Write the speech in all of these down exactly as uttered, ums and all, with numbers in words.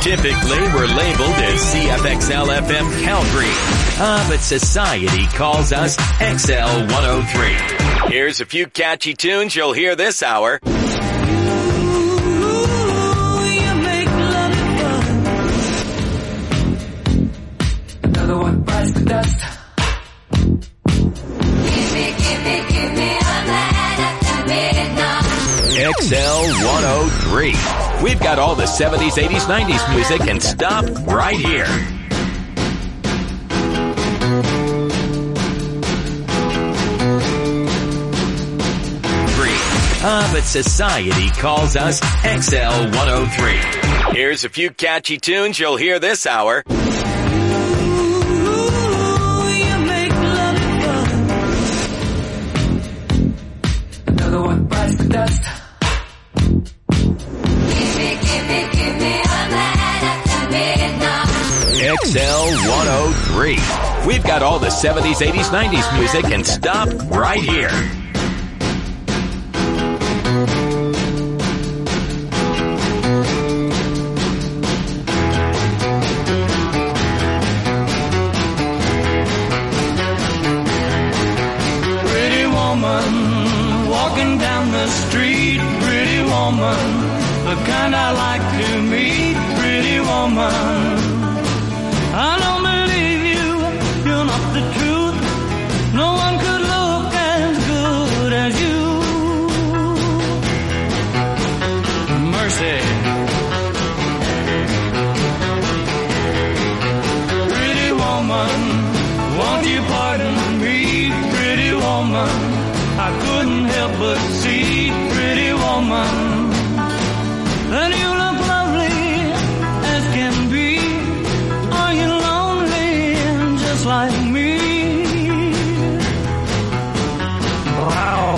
Typically, we're labeled as C F X L F M Calgary. Ah, but society calls us X L one oh three. Here's a few catchy tunes you'll hear this hour. Another one bites the dust. Give me, give me, give me a man after midnight. X L one oh three. We've got all the seventies, eighties, nineties music and stop right here. Three. Ah, but society calls us X L one oh three. Here's a few catchy tunes you'll hear this hour. Another one bites the dust. Give me, give me, give me a man after midnight. X L one oh three. We've got all the seventies, eighties, nineties music and stop right here. Pretty woman, walking down the street. Pretty woman, the kind I like to meet. Pretty woman, I don't believe you, you're not the truth. No one could look as good as you. Mercy. Pretty woman, won't you pardon me? Pretty woman, I couldn't help but see. Pretty woman, and you look lovely as can be. Are you lonely just like me? Wow.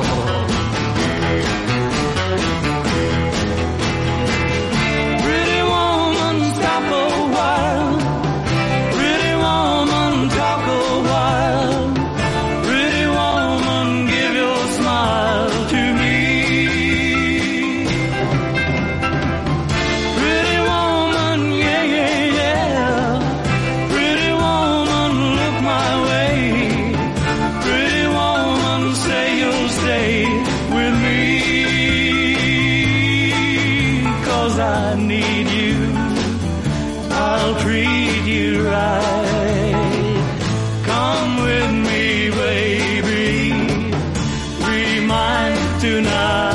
Pretty woman, stop a while. Pretty woman, talk a while. Pretty woman, give your smile to me. Pretty woman, yeah, yeah, yeah. Pretty woman, look my way. Pretty woman, say you'll stay with me. 'Cause I need you, I'll treat you right. Come with me, baby, be mine tonight.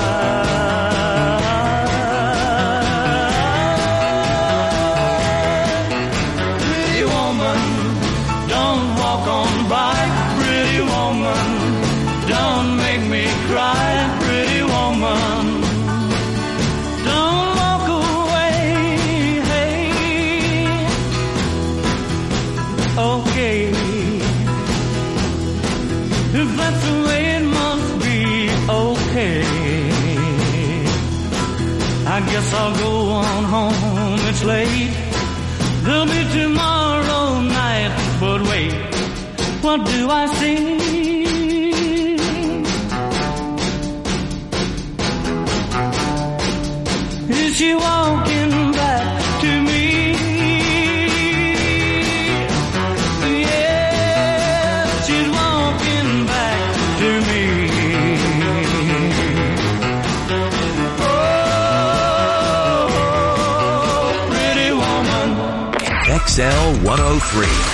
Pretty woman, don't walk on by. Pretty woman, don't make me cry. Pretty woman, don't walk away. Hey, okay, if that's the way it must be, okay. I guess I'll go on home, it's late. There'll be tomorrow night, but wait, what do I see? Is she walking back to me? Yeah, she's walking back to me. Oh, pretty woman. X L one oh three.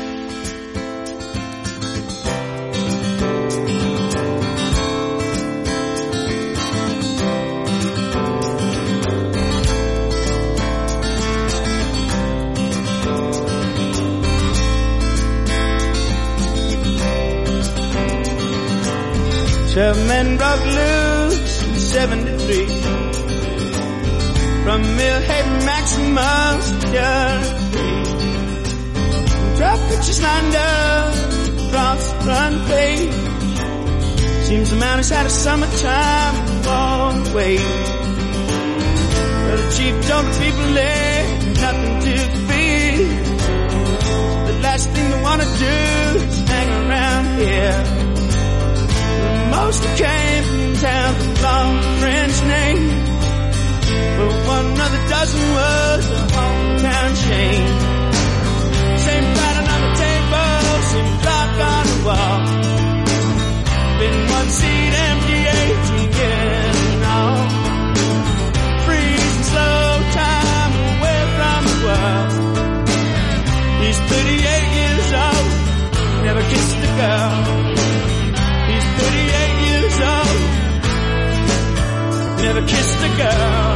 Seven men broke loose in seventy-three from Millhaven Maximus to Jersey. Truck pitches lined up across the front page. Seems the man has had a summertime long way. Well, the chief told the people there nothing to fear. The last thing they want to do is hang around here. Most came from town with long French names, but one of the dozen was a thirty-eight years old, never kissed a girl. He's thirty-eight years old, never kissed a girl.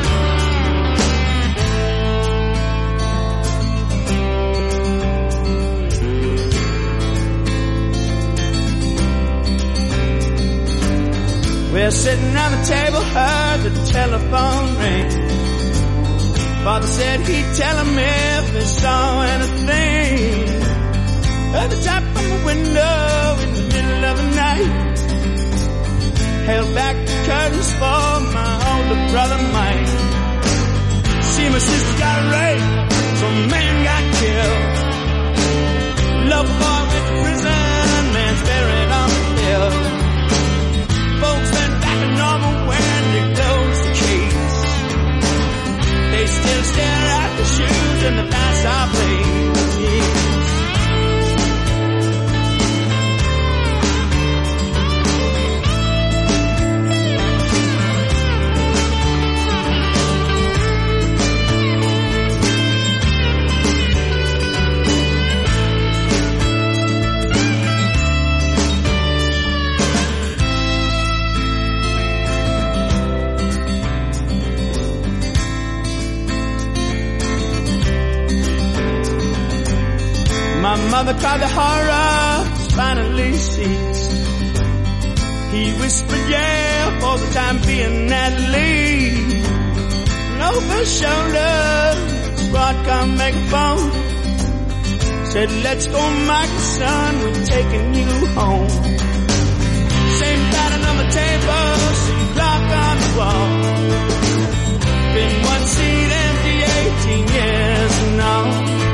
We're sitting around the table, heard the telephone ring. Father said he'd tell him if they saw anything. Heard the tap on the window in the middle of the night. Held back the curtains for my older brother Mike. See, my sister got raped, some man got killed. Love boy went to prison, man's buried on the hill. Folks went back to normal when they closed the case. They still stare at the shoes and the dance I played. My mother cried, the horror finally ceased. He whispered, yeah, for the time being at least. And over his shoulder, squad car megaphone said, let's go, Michael, son, we're taking you home. Same pattern on the table, same clock on the wall. Been one seat empty eighteen years now.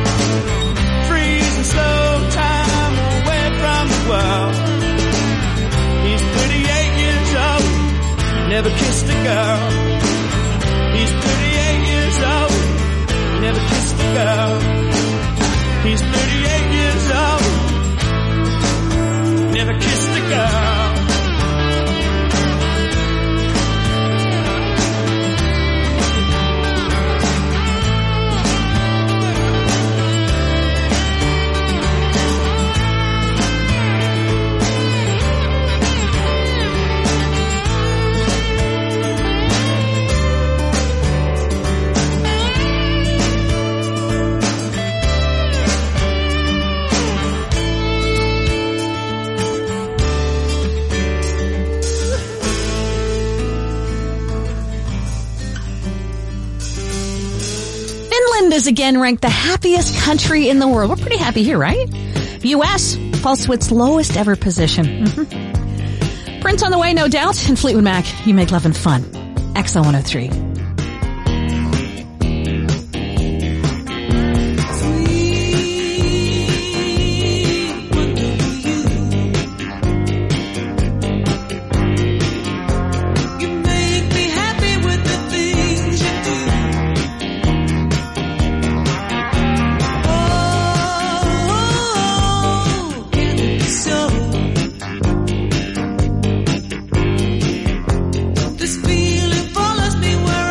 Slow time away from the world. He's thirty-eight years old, never kissed a girl. He's thirty-eight years old, never kissed a girl. He's thirty-eight years old, never kissed a girl. Is again ranked the happiest country in the world. We're pretty happy here, right? U S falls to its lowest ever position. Mm-hmm. Prince on the way, no doubt, and Fleetwood Mac, You Make Love and Fun. X L one oh three. This feeling follows me where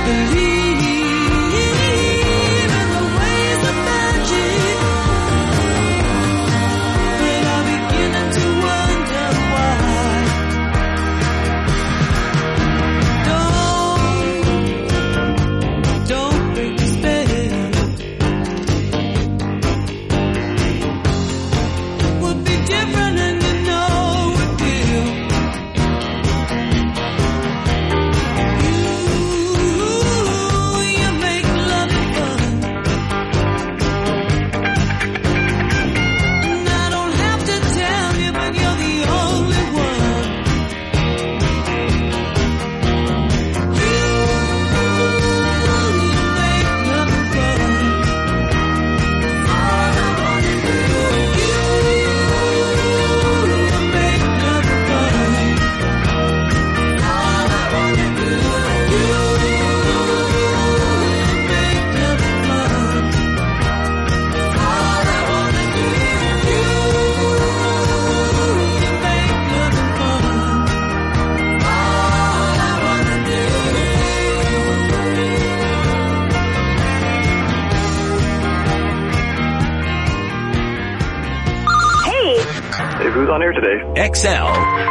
Who's on air today? X L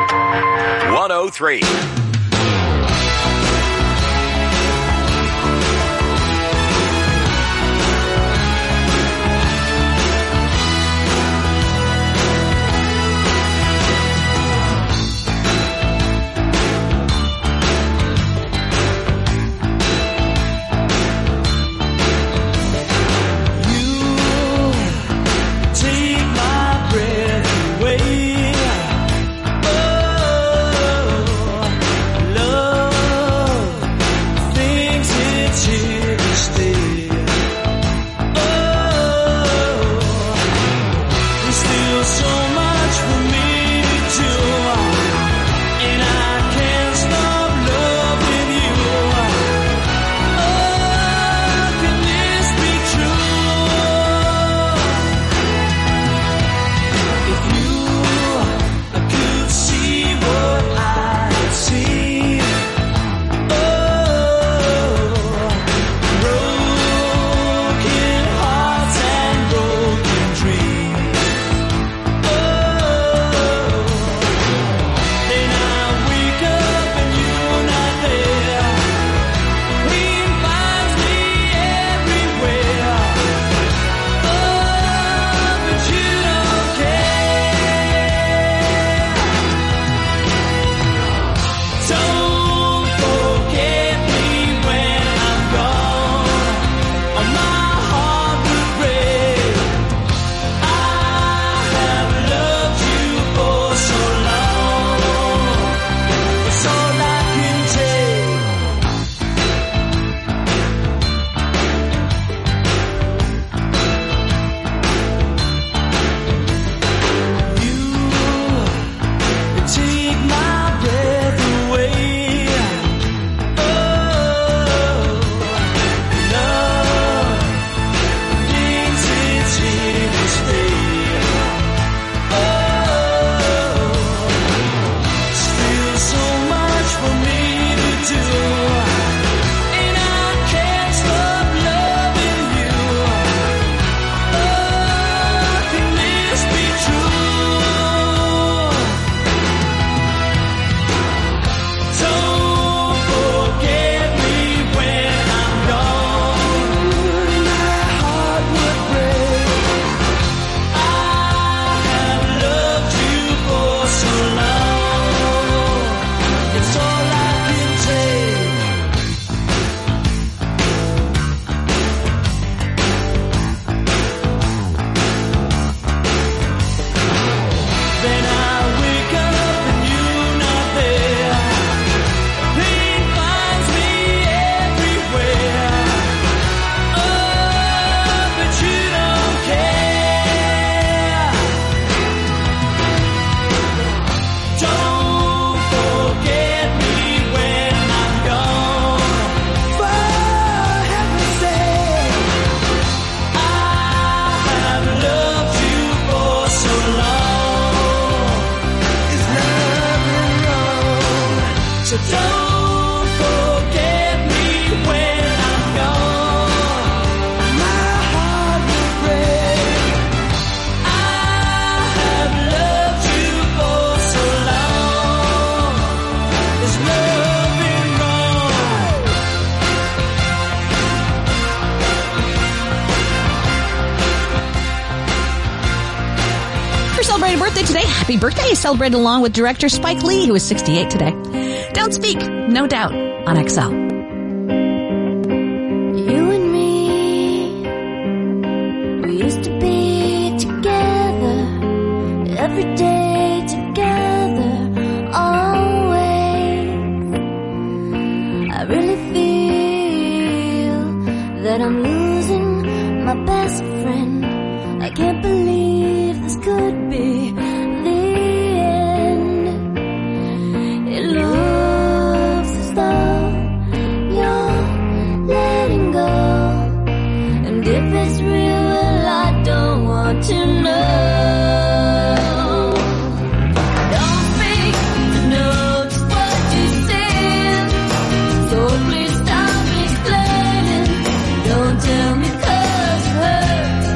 one oh three. So don't forget me when birthday today. Happy birthday. He celebrated along with director Spike Lee, who is sixty-eight today. Don't Speak, No Doubt on X L. You and me, we used to be together, every day together, always. I really feel that I'm losing my best friend. I can't believe this could be the end. It looks as though you're letting go, and if it's real, well, I don't want to know. Don't speak to know just what you said, so please stop explaining. Don't tell me 'cause it hurts.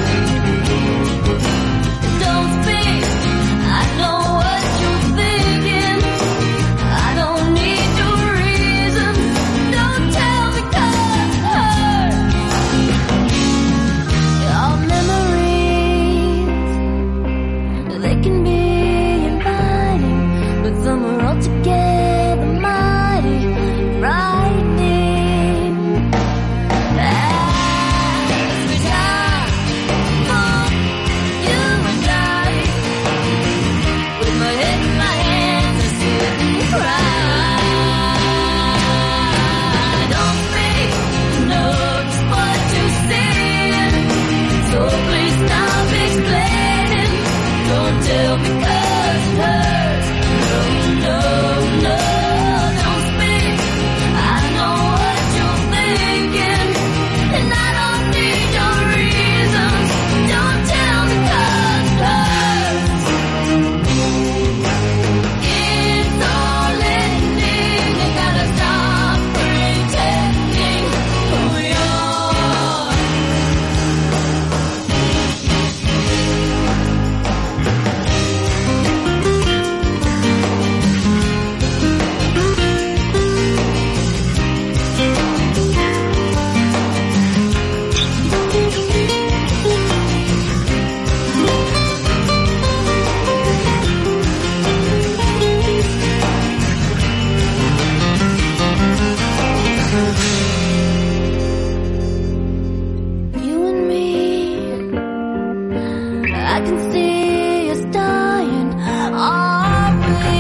Don't speak, I know what you're thinking. I don't need your reason. Don't tell me 'cause it hurts. Your memories, they can be inviting, but some are altogether mighty frightening. Every time for you and I, with my head in my hands, I sit and cry. Don't speak, know just what you said, so please stop explaining. Don't tell me 'cause it hurts. No, no, no, don't speak. I know what you're thinking, and I don't need your reasons. Don't tell me 'cause it hurts. It's all ending. You gotta stop pretending who you are. You and me, I can see us dying, are we?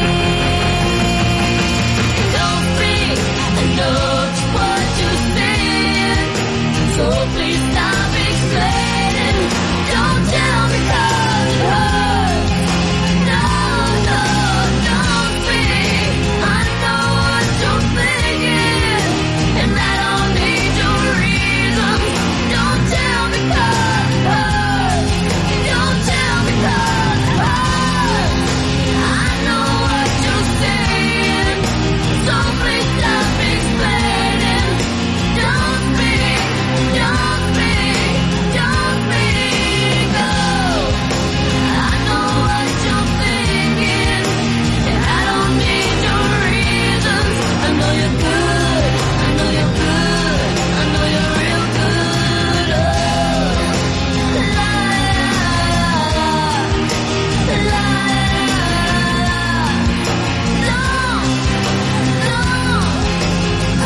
Don't speak, I know just what you said, so please stop explaining. Don't tell me 'cause it hurts. No, no, don't speak. I know what you're thinking, and I don't need your reasons. Don't tell me 'cause it hurts. Don't tell me 'cause it hurts. I know what you're saying, so please stop explaining. Don't speak, don't speak, don't speak. Oh, I know what you're thinking, and I don't need your reasons. I know you're good, I know you're good, I know you're real good. Oh, la la la, la la. No, no, ooh,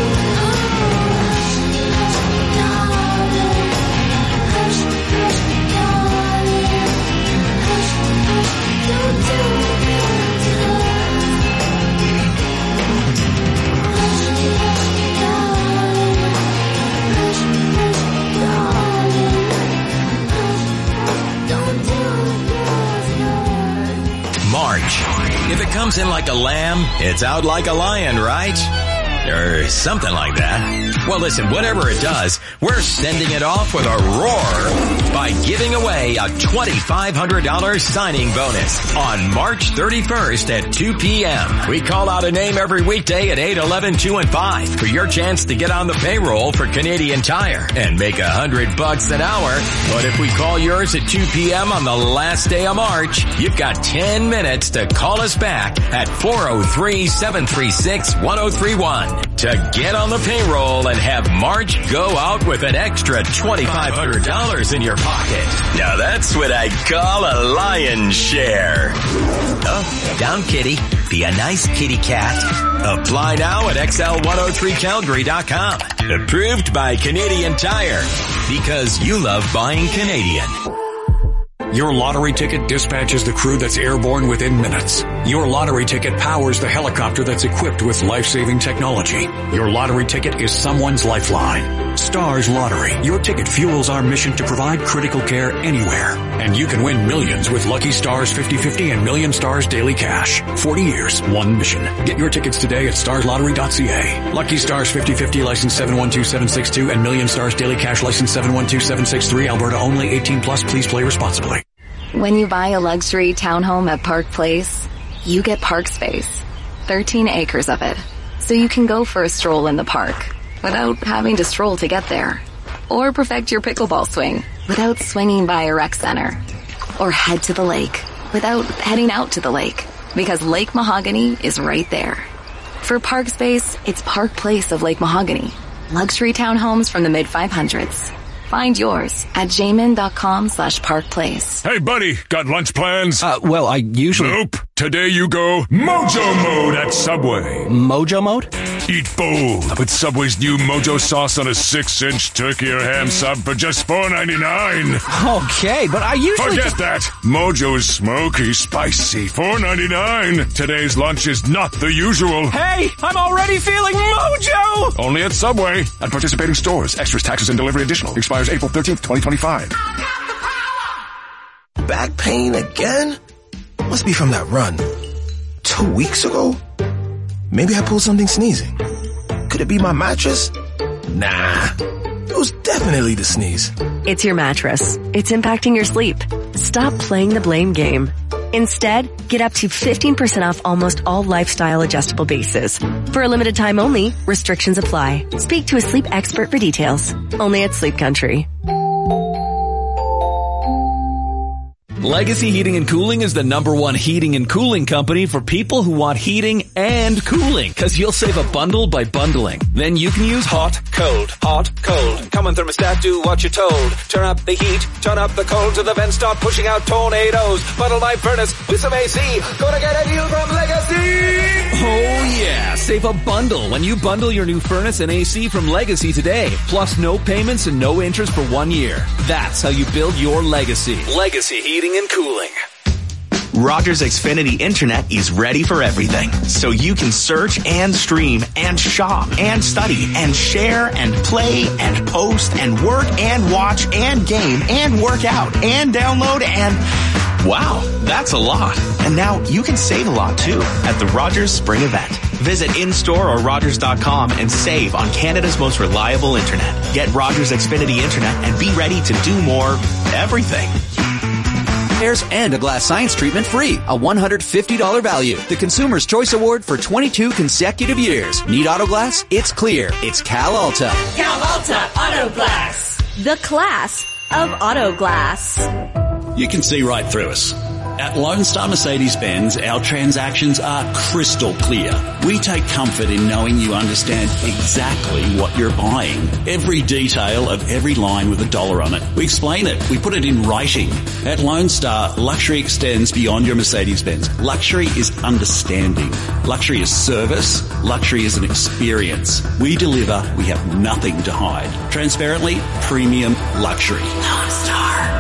darling, hush, hush, darling, hush, hush, don't tell me 'cause it hurts. Hush, hush, darling, hush, hush, darling, hush, hush, don't tell me 'cause it hurts. March. If it comes in like a lamb, it's out like a lion, right? Or something like that. Well, listen, whatever it does, we're sending it off with a roar by giving away a twenty-five hundred dollars signing bonus on March thirty-first at two p.m. We call out a name every weekday at eight, eleven, two, and five for your chance to get on the payroll for Canadian Tire and make a hundred bucks an hour. But if we call yours at two p.m. on the last day of March, you've got ten minutes to call us back at four oh three, seven three six, one oh three one. to get on the payroll and have March go out with an extra twenty-five hundred dollars in your pocket. Now that's what I call a lion's share. Oh, down kitty. Be a nice kitty cat. Apply now at X L one oh three Calgary dot com. Approved by Canadian Tire. Because you love buying Canadian. Your lottery ticket dispatches the crew that's airborne within minutes. Your lottery ticket powers the helicopter that's equipped with life-saving technology. Your lottery ticket is someone's lifeline. Stars Lottery. Your ticket fuels our mission to provide critical care anywhere. And you can win millions with Lucky Stars fifty fifty and Million Stars Daily Cash. forty years, one mission. Get your tickets today at stars lottery dot c a. Lucky Stars fifty fifty license seven one two seven six two and Million Stars Daily Cash license seven one two seven six three. Alberta only. eighteen plus. Please play responsibly. When you buy a luxury townhome at Park Place, you get park space. thirteen acres of it. So you can go for a stroll in the park without having to stroll to get there. Or perfect your pickleball swing without swinging by a rec center. Or head to the lake without heading out to the lake. Because Lake Mahogany is right there. For park space, it's Park Place of Lake Mahogany. Luxury townhomes from the mid five hundreds. Find yours at jamin.com slash park place. Hey, buddy, got lunch plans? Uh, well, I usually... Nope. Today you go Mojo Mode at Subway. Mojo Mode? Eat bold with Subway's new Mojo sauce on a six-inch turkey or ham sub for just four ninety-nine. Okay, but I usually Forget just... that. Mojo is smoky, spicy, four ninety-nine. Today's lunch is not the usual. Hey, I'm already feeling Mojo! Only at Subway. At participating stores. Extras, taxes, and delivery additional. Expires April thirteenth, twenty twenty-five. Back pain again? Must be from that run. Two weeks ago? Maybe I pulled something sneezing. Could it be my mattress? Nah. It was definitely the sneeze. It's your mattress. It's impacting your sleep. Stop playing the blame game. Instead, get up to fifteen percent off almost all lifestyle adjustable bases. For a limited time only, restrictions apply. Speak to a sleep expert for details. Only at Sleep Country. Legacy Heating and Cooling is the number one heating and cooling company for people who want heating and cooling, because you'll save a bundle by bundling. Then you can use hot, cold, hot, cold. Come on, thermostat, do what you're told. Turn up the heat, turn up the cold till the vents start pushing out tornadoes. Bundle my furnace with some A C. Gonna get a deal from Legacy! Oh yeah, save a bundle when you bundle your new furnace and A C from Legacy today. Plus no payments and no interest for one year. That's how you build your legacy. Legacy Heating and Cooling. Rogers Xfinity Internet is ready for everything. So you can search and stream and shop and study and share and play and post and work and watch and game and work out and download and... Wow, that's a lot. And now you can save a lot too at the Rogers Spring Event. Visit in-store or rogers dot com and save on Canada's most reliable internet. Get Rogers Xfinity Internet and be ready to do more everything. Repairs and a glass science treatment free. A one hundred fifty dollars value. The Consumer's Choice Award for twenty-two consecutive years. Need auto glass? It's clear. It's Cal Alta. Cal Alta Auto Glass. The class of auto glass. You can see right through us. At Lone Star Mercedes-Benz, our transactions are crystal clear. We take comfort in knowing you understand exactly what you're buying. Every detail of every line with a dollar on it. We explain it. We put it in writing. At Lone Star, luxury extends beyond your Mercedes-Benz. Luxury is understanding. Luxury is service. Luxury is an experience. We deliver. We have nothing to hide. Transparently, premium luxury. Lone Star.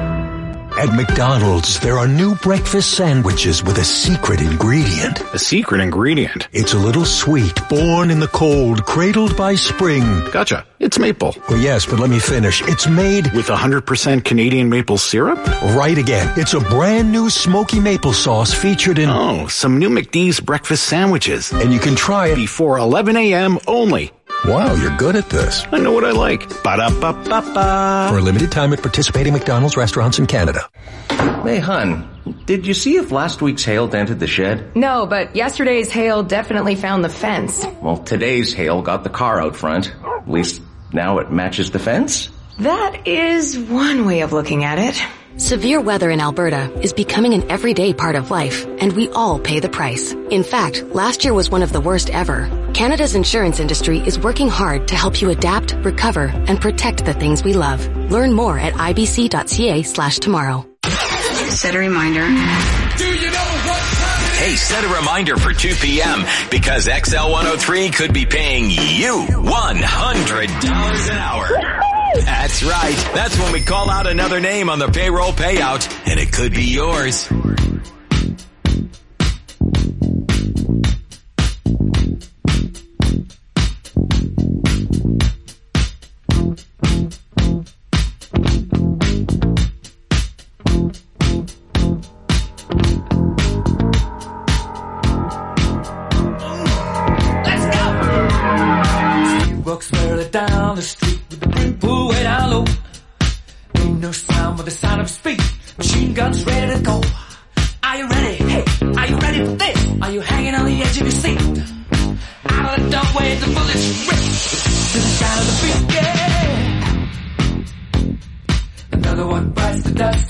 At McDonald's, there are new breakfast sandwiches with a secret ingredient. A secret ingredient? It's a little sweet, born in the cold, cradled by spring. Gotcha. It's maple. Well, yes, but let me finish. It's made... with one hundred percent Canadian maple syrup? Right again. It's a brand new smoky maple sauce featured in... Oh, some new McD's breakfast sandwiches. And you can try it... before eleven a.m. only. Wow, you're good at this. I know what I like. Ba-da-ba-ba-ba. For a limited time at participating McDonald's restaurants in Canada. Hey, hun, did you see if last week's hail dented the shed? No, but yesterday's hail definitely found the fence. Well, today's hail got the car out front. At least now it matches the fence. That is one way of looking at it. Severe weather in Alberta is becoming an everyday part of life, and we all pay the price. In fact, last year was one of the worst ever. Canada's insurance industry is working hard to help you adapt, recover, and protect the things we love. Learn more at ibc.ca slash tomorrow. Set a reminder. Do you know what time? Hey, set a reminder for two p.m. because X L one oh three could be paying you one hundred dollars an hour. That's right. That's when we call out another name on the payroll payout, and it could be yours. Walks merrily down the street with the brim pulled way down low. Ain't no sound but the sound of speed. Machine guns ready to go. Are you ready? Hey, are you ready for this? Are you hanging on the edge of your seat? Out of the doorway, the bullets rip to the sound of the beat. Yeah. Another one bites the dust.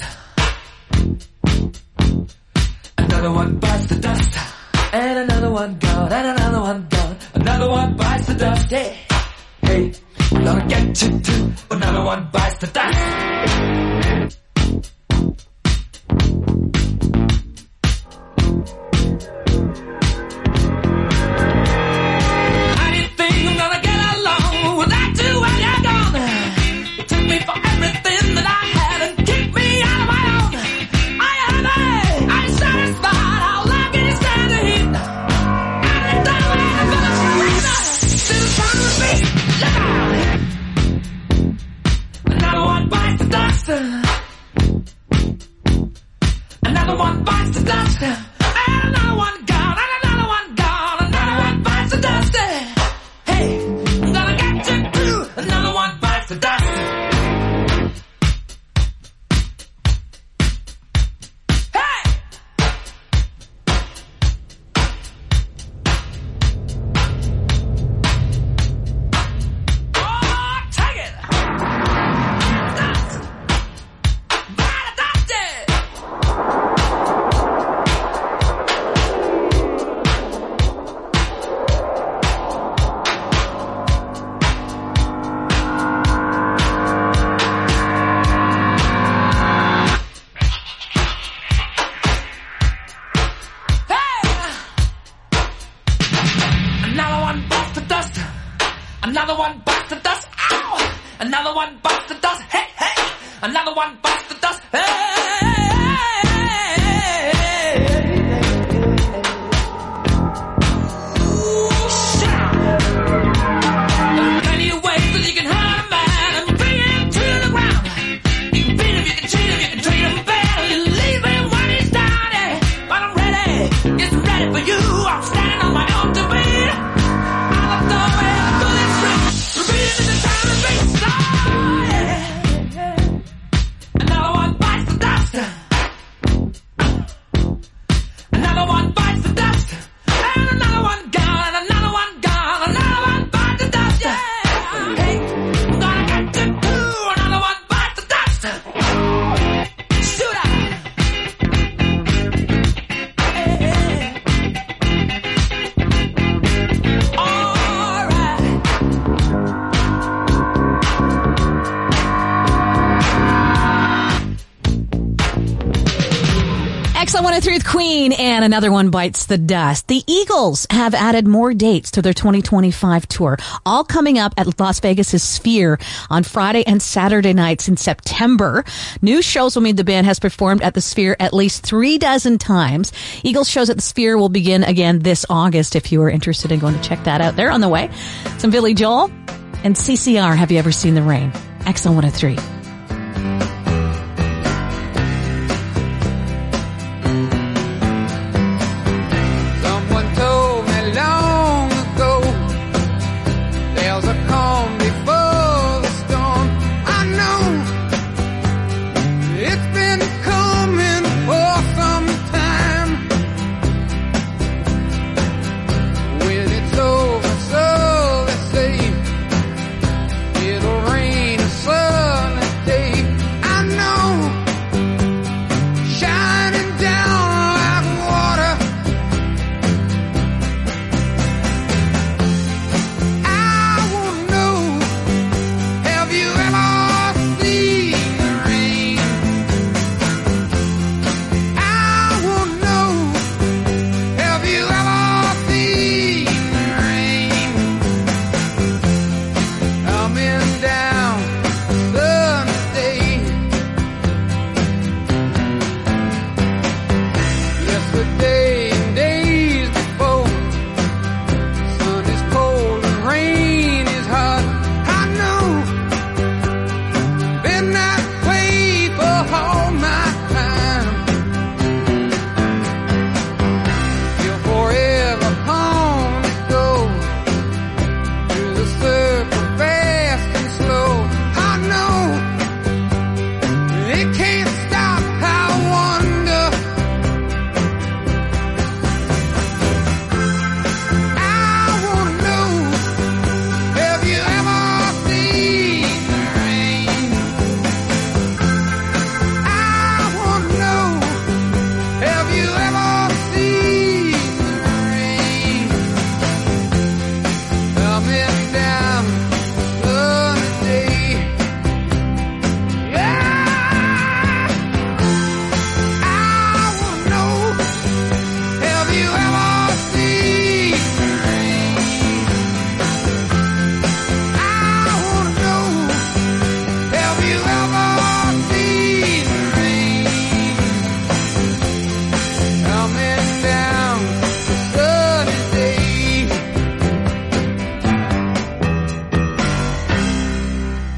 Another one bites the dust. And another one gone. And another one gone. Another one bites the dust. Yeah. Hey, I'm gonna get you too. Another one bites the dust. How do you think I'm gonna get along without you when you're gone? You took me for everything that I had and kicked me out of my own. Are you happy? Are you satisfied? How long can you stand the heat? Out of the doorway, I'm gonna scream out to the sound of the beat. Another one bites the dust. Another one bites the dust. And another one gone. And another one gone. Another one bites the dust. Hey, I'm gonna get you too. Another one bites the dust. Hey! Oh, take it! Dust! By the dusted! Another one bites the dust. Another one bites the dust. Ow! Another one bites the dust. Hey, hey! Another one bites the dust. Hey! Ooh, shit! There are plenty of ways that you can hurt a man and bring him to the ground. You can beat him, you can cheat him, you can treat him bad. You leave him when he's down. Yeah. But I'm ready, yes, I'm ready for you. I'm standing on my own to beat. Another one bites the dust. Another one bites the dust. And another one gone. And another one gone. Another one bites the dust. Yeah. Hey, I'm gonna get you too. Another one bites the dust. Shoot out. Hey, hey. All right. X L one oh three with Queen and another one bites the dust. The Eagles have added more dates to their twenty twenty-five tour, all coming up at Las Vegas' Sphere on Friday and Saturday nights in September. New shows will mean the band has performed at the Sphere at least three dozen times. Eagles shows at the Sphere will begin again this August if you are interested in going to check that out. They're on the way. Some Billy Joel and C C R, Have You Ever Seen the Rain? X L one oh three. Someone told me long ago there's a calm before the storm. I know it's been coming for some time. When it's over, so they say it'll rain a sun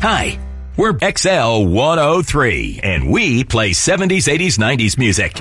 Hi, we're X L one oh three, and we play seventies, eighties, nineties music.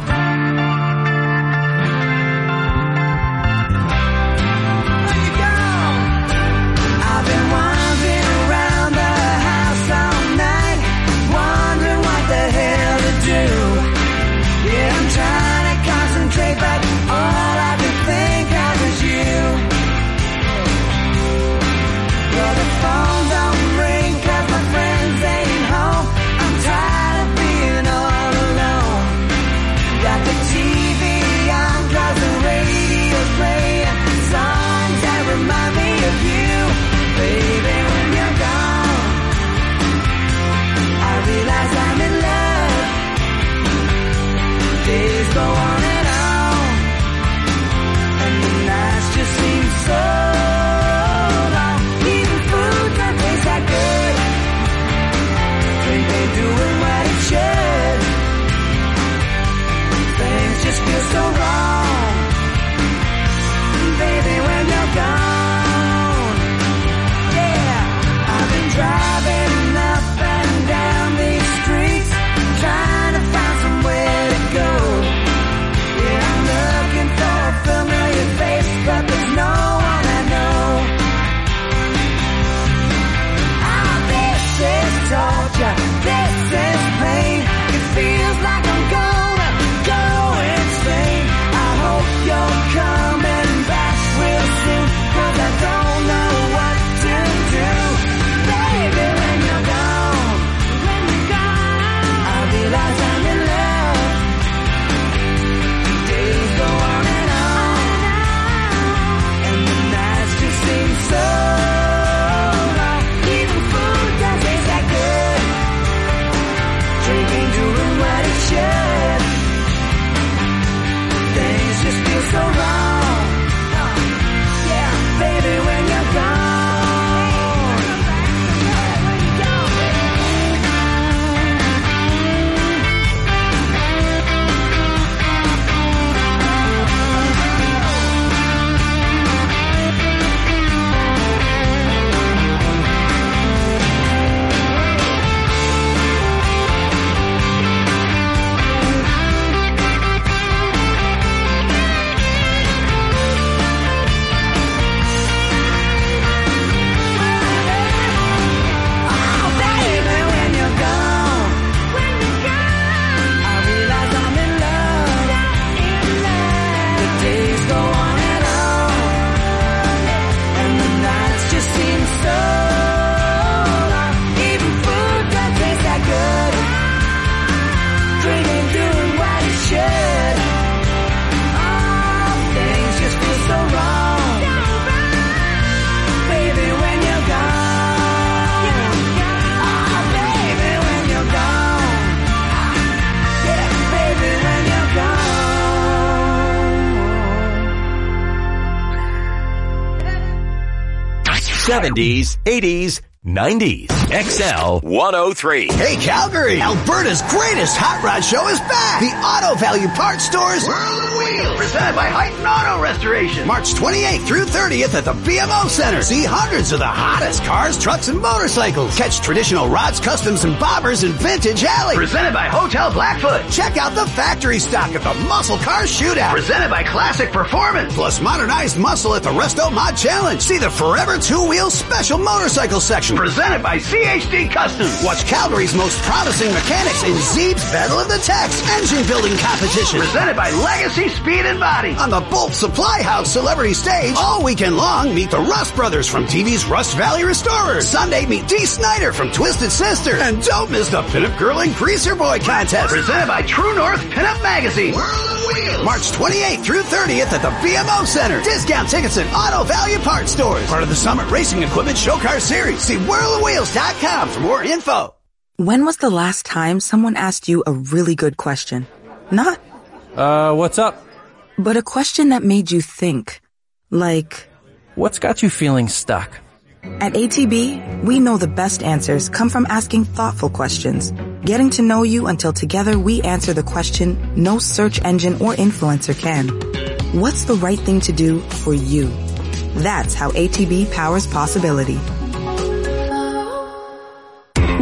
seventies, eighties, nineties. X L one oh three. Hey, Calgary! Alberta's greatest hot rod show is back! The Auto Value Parts Stores World of Wheels, presented by Heighton Auto Restoration. March twenty-eighth through thirtieth at the B M O Center. See hundreds of the hottest cars, trucks, and motorcycles. Catch traditional rods, customs, and bobbers in Vintage Alley. Presented by Hotel Blackfoot. Check out the factory stock at the Muscle Car Shootout. Presented by Classic Performance. Plus modernized muscle at the Resto Mod Challenge. See the Forever Two-Wheel Special Motorcycle section. Presented by C H D Customs. Watch Calgary's most promising mechanics in Zeeb's Battle of the Techs engine building competition. Presented by Legacy Speed and Body. On the Bolt Supply House Celebrity Stage, all weekend long, meet the Rust Brothers from T V's Rust Valley Restorers. Sunday, meet Dee Snider from Twisted Sister. And don't miss the Pinup Girl and Greaser Boy contest. Presented by True North Pinup Magazine. World of Wheels. March twenty-eighth through thirtieth at the B M O Center. Discount tickets at Auto Value Parts Stores. Part of the Summit Racing Equipment Show Car Series. See world of wheels dot com for more info. When was the last time someone asked you a really good question? Not, Uh, what's up? but a question that made you think. Like, What's got you feeling stuck? at A T B, we know the best answers come from asking thoughtful questions. Getting to know you until together we answer the question no search engine or influencer can. What's the right thing to do for you? That's how A T B powers possibility.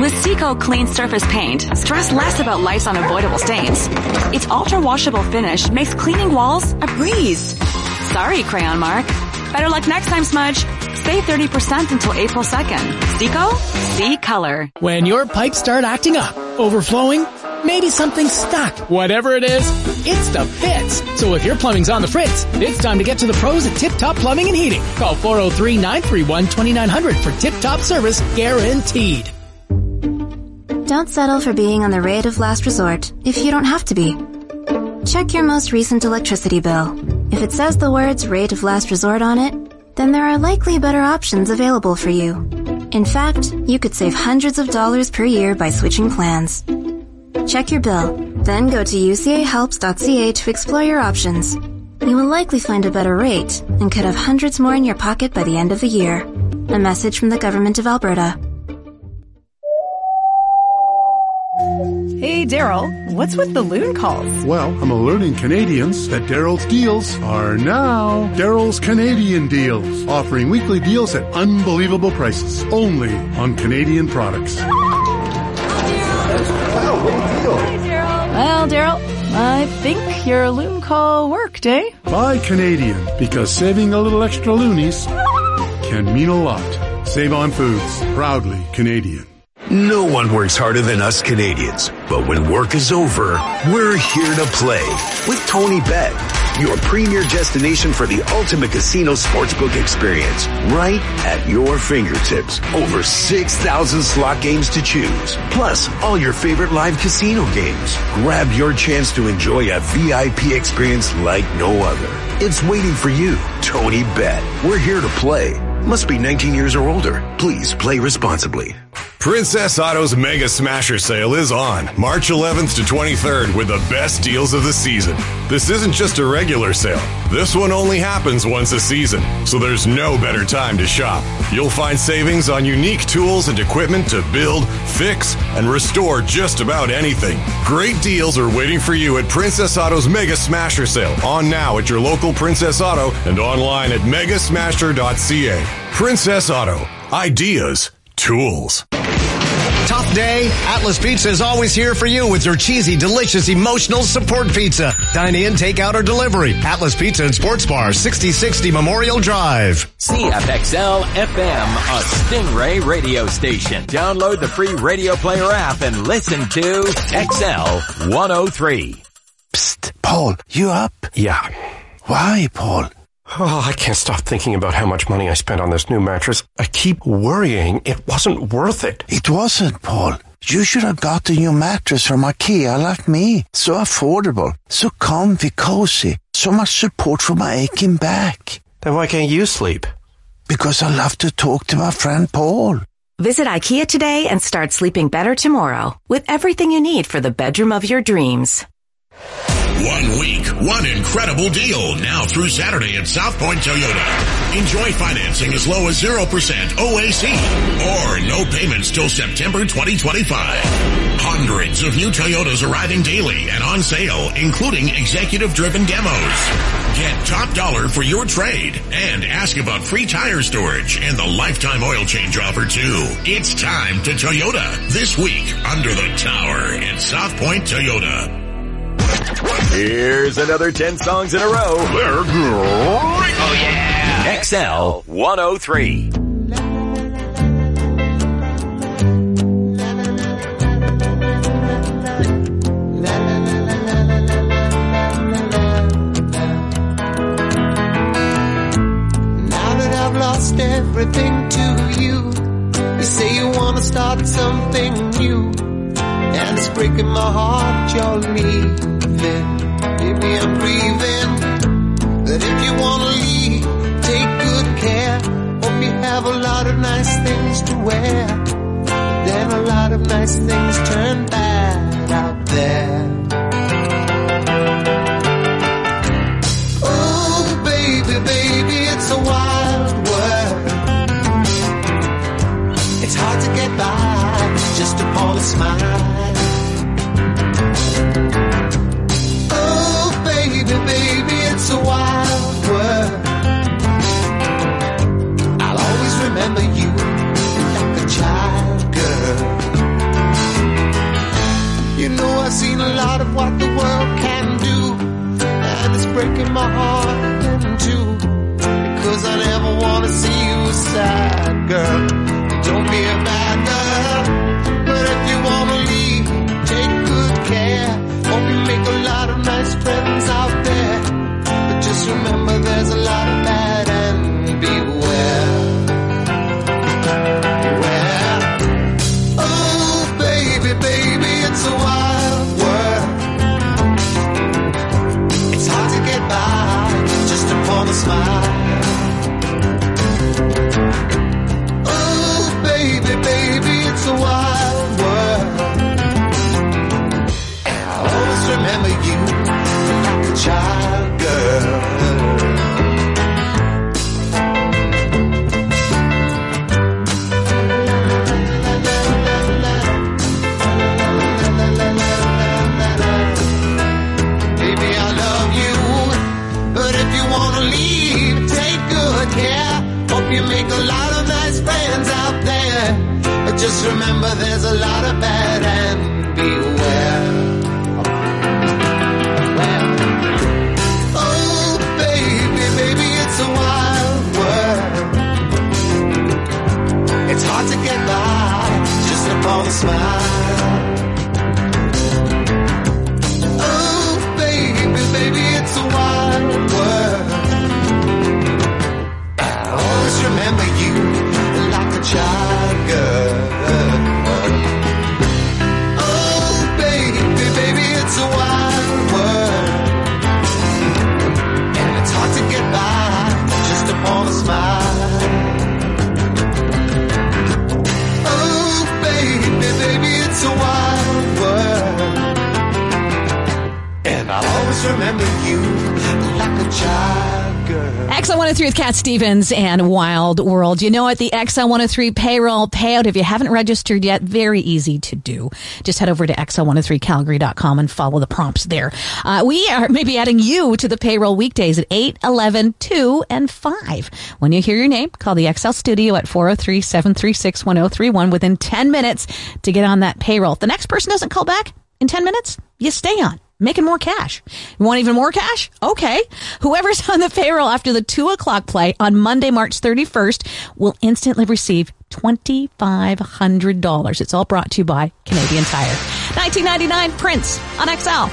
With Seco Clean Surface Paint, stress less about life's unavoidable stains. Its ultra-washable finish makes cleaning walls a breeze. Sorry, Crayon Mark. Better luck next time, Smudge. Save thirty percent until April second. Seco? See color. When your pipes start acting up, overflowing, maybe something stuck, whatever it is, it's the Fitz. So if your plumbing's on the fritz, it's time to get to the pros at Tip Top Plumbing and Heating. Call four oh three, nine three one, two nine zero zero for Tip Top service guaranteed. Don't settle for being on the rate of last resort if you don't have to be. Check your most recent electricity bill. If it says the words rate of last resort on it, then there are likely better options available for you. In fact, you could save hundreds of dollars per year by switching plans. Check your bill, then go to u c a helps dot c a to explore your options. You will likely find a better rate and could have hundreds more in your pocket by the end of the year. A message from the Government of Alberta. Hey, Daryl, what's with the loon calls? Well, I'm alerting Canadians that Daryl's deals are now Daryl's Canadian Deals, offering weekly deals at unbelievable prices, only on Canadian products. Well, Daryl, I think your loon call worked, eh? Buy Canadian, because saving a little extra loonies can mean a lot. Save on Foods, proudly Canadian. No one works harder than us Canadians, but when work is over, we're here to play with Tony Bet, your premier destination for the ultimate casino sportsbook experience, right at your fingertips. Over six thousand slot games to choose, plus all your favorite live casino games. Grab your chance to enjoy a V I P experience like no other. It's waiting for you, Tony Bet. We're here to play. Must be nineteen years or older. Please play responsibly. Princess Auto's Mega Smasher Sale is on March eleventh to twenty-third with the best deals of the season. This isn't just a regular sale. This one only happens once a season, so there's no better time to shop. You'll find savings on unique tools and equipment to build, fix, and restore just about anything. Great deals are waiting for you at Princess Auto's Mega Smasher Sale, on now at your local Princess Auto and online at mega smasher dot c a. Princess Auto. Ideas. Tools. Tough day? Atlas Pizza is always here for you with your cheesy, delicious, emotional support pizza. Dine in, take out, or delivery. Atlas Pizza and Sports Bar, sixty sixty Memorial Drive. C F X L F M, a Stingray radio station. Download the free Radio Player app and listen to X L one oh three. Psst, Paul, you up? Yeah. Why, Paul? Oh, I can't stop thinking about how much money I spent on this new mattress. I keep worrying it wasn't worth it. It wasn't, Paul. You should have got a new mattress from IKEA like me. So affordable, so comfy, cozy, so much support for my aching back. Then why can't you sleep? Because I love to talk to my friend Paul. Visit IKEA today and start sleeping better tomorrow with everything you need for the bedroom of your dreams. One week, one incredible deal now through Saturday at South Point Toyota. Enjoy financing as low as zero percent O A C or no payments till September twenty twenty-five. Hundreds of new Toyotas arriving daily and on sale, including executive-driven demos. Get top dollar for your trade and ask about free tire storage and the lifetime oil change offer too. It's time to Toyota this week under the tower at South Point Toyota. Here's another ten songs in a row. They're great. Oh yeah. X L one oh three. Now that I've lost everything to you, you say you want to start something new, and it's breaking my heart you're leaving. Baby, I'm grieving that if you want to leave, take good care. Hope you have a lot of nice things to wear. Then a lot of nice things turn bad out there. Oh, baby, baby, it's a wild world. It's hard to get by just upon a smile. Baby, it's a wild world. I'll always remember you like a child girl. lot of what the world can do, and it's breaking my heart in two, because I never want to see you sad, girl. Don't be a bad girl, but if you want to leave, take good care. Hope you make a lot of nice friends out there, but just remember there's a lot of bad, and beware. Beware. Oh, baby, baby, it's a wild world. It's hard to get by just upon a smile. Oh, baby, baby, it's a wild world. And I'll always remember you like a child, girl. You make a lot of nice friends out there, but just remember there's a lot of bad, and beware. Oh, baby, baby, it's a wild world. It's hard to get by just upon a smile. Oh, baby, baby, it's a wild world. Remember you like a child, girl. Oh, baby, baby, it's a wild world, and it's hard to get by just upon a smile. Oh, baby, baby, it's a wild world, and I'll always remember you like a child, girl. X L one oh three with Cat Stevens and Wild World. You know what? The X L one oh three payroll payout, if you haven't registered yet, very easy to do. Just head over to X L one oh three Calgary dot com and follow the prompts there. Uh, we are maybe adding you to the payroll weekdays at eight, eleven, two, and five. When you hear your name, call the X L studio at four oh three, seven three six, one oh three one within ten minutes to get on that payroll. If the next person doesn't call back in ten minutes, you stay on. Making more cash. You want even more cash? Okay. Whoever's on the payroll after the two o'clock play on Monday, March thirty-first will instantly receive twenty-five hundred dollars. It's all brought to you by Canadian Tire. nineteen ninety-nine Prince on X L.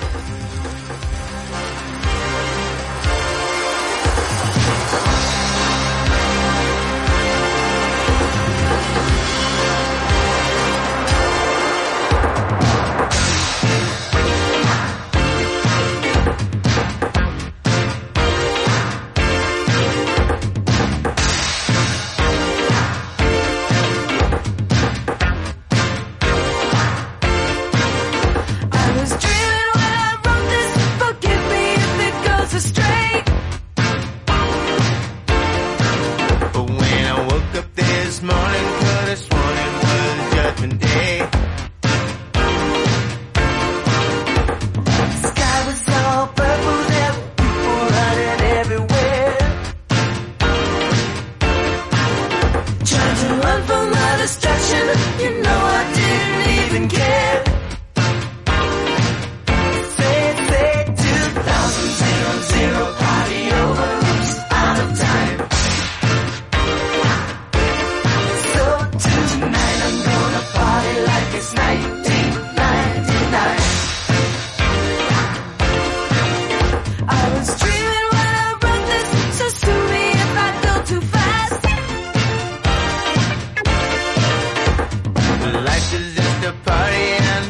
Life is just a party and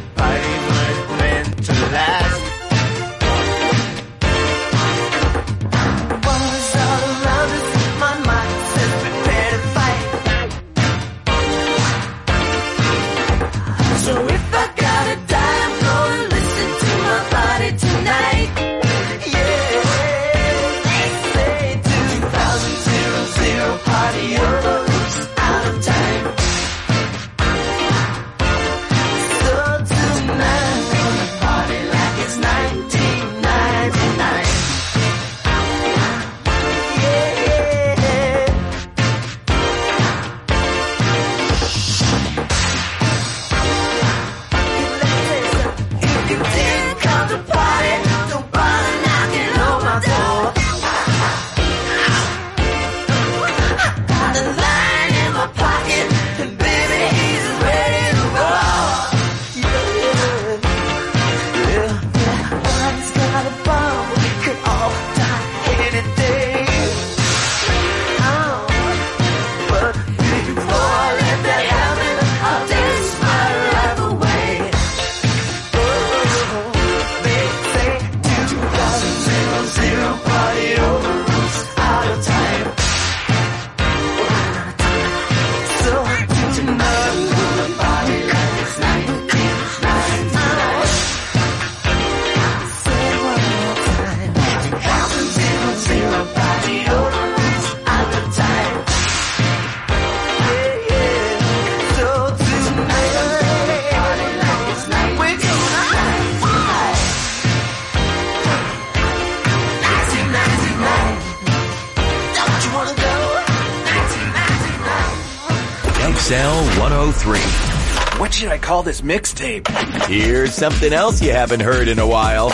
Cell one oh three. What should I call this mixtape? Here's something else you haven't heard in a while.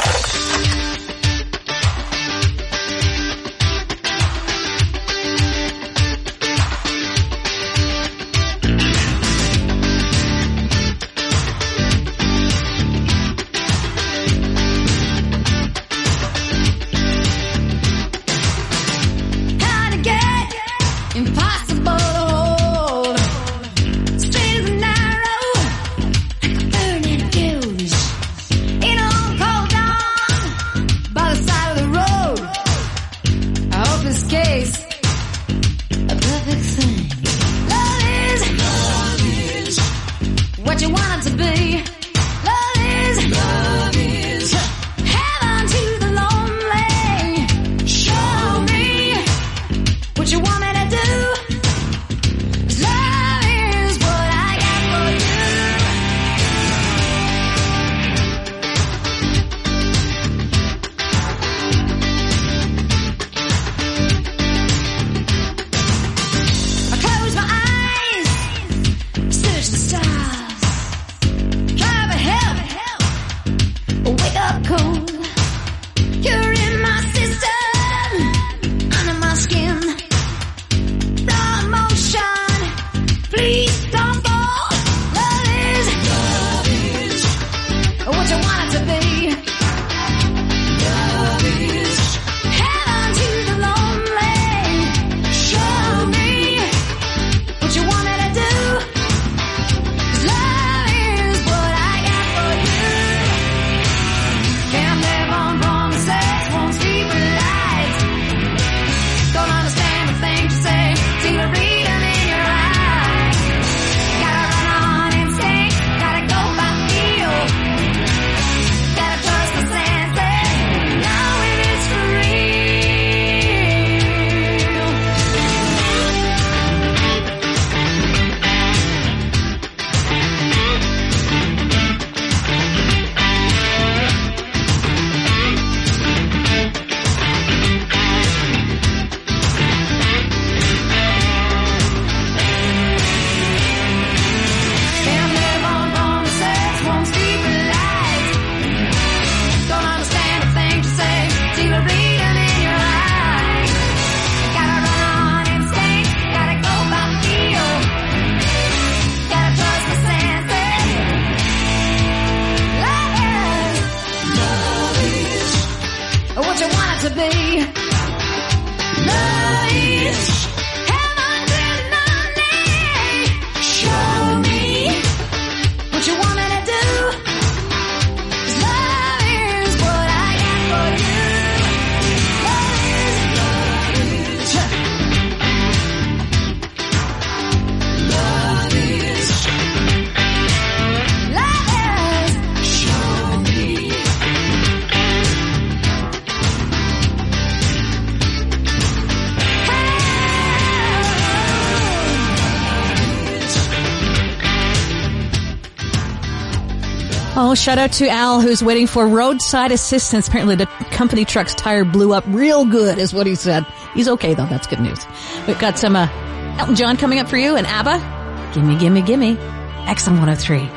Oh, shout out to Al, who's waiting for roadside assistance. Apparently the company truck's tire blew up real good, is what he said. He's okay, though. That's good news. We've got some uh, Elton John coming up for you, and ABBA. Gimme, gimme, gimme. X M one oh three.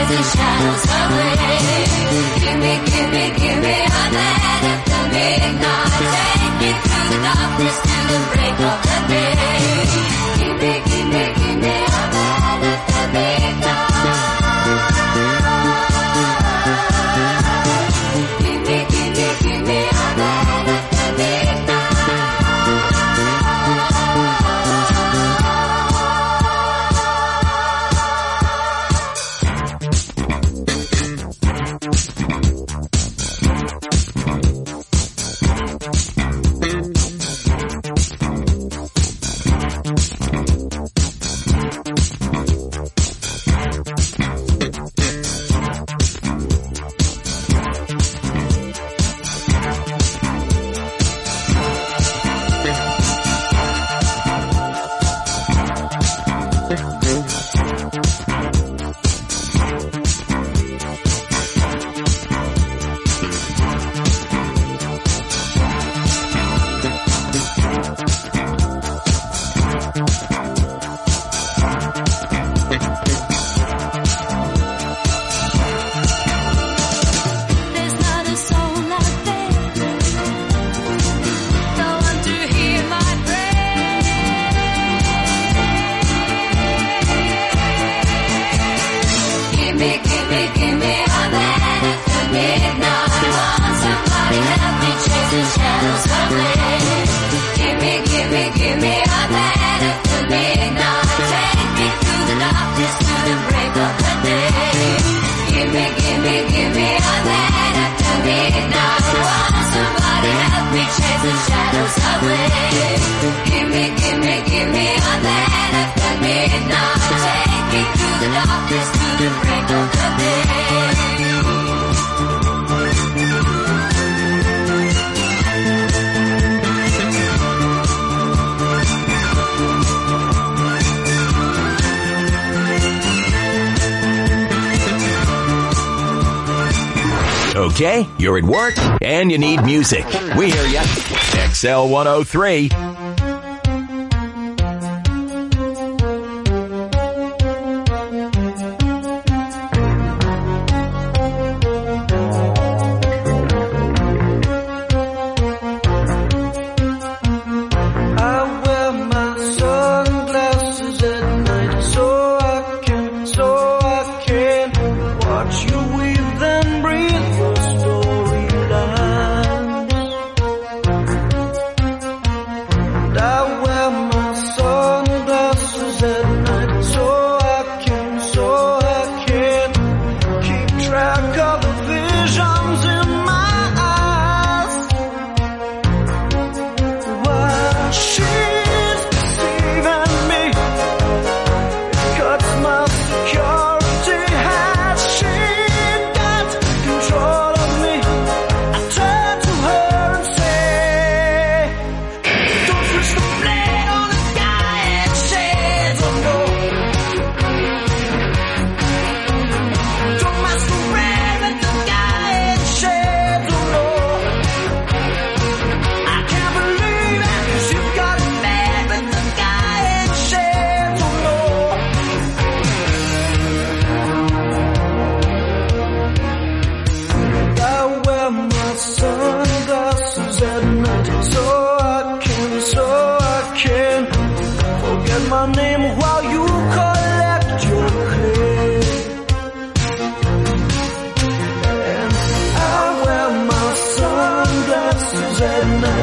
chasing shadows away. Give me, give me, give me a man at the midnight. Take me through the darkness to the break of the day. Give me, give me, give me a man at the midnight. Give me, give me, give me a man at the midnight. Okay, you're at work and you need music. We hear ya. X L one oh three. At night.